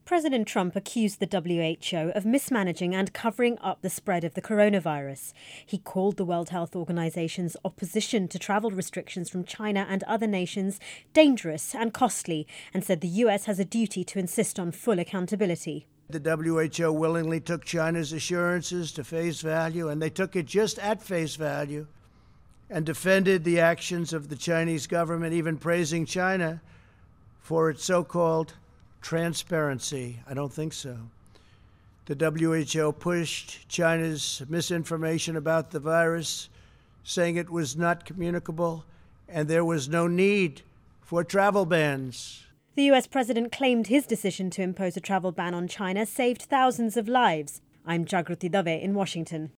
President Trump accused the WHO of mismanaging and covering up the spread of the coronavirus. He called the World Health Organization's opposition to travel restrictions from China and other nations dangerous and costly, and said the US has a duty to insist on full accountability. The WHO willingly took China's assurances to face value, and they took it just at face value, and defended the actions of the Chinese government, even praising China for its so-called transparency. I don't think so. The WHO pushed China's misinformation about the virus, saying it was not communicable and there was no need for travel bans. The US president claimed his decision to impose a travel ban on China saved thousands of lives. I'm Jagrati Dave in Washington.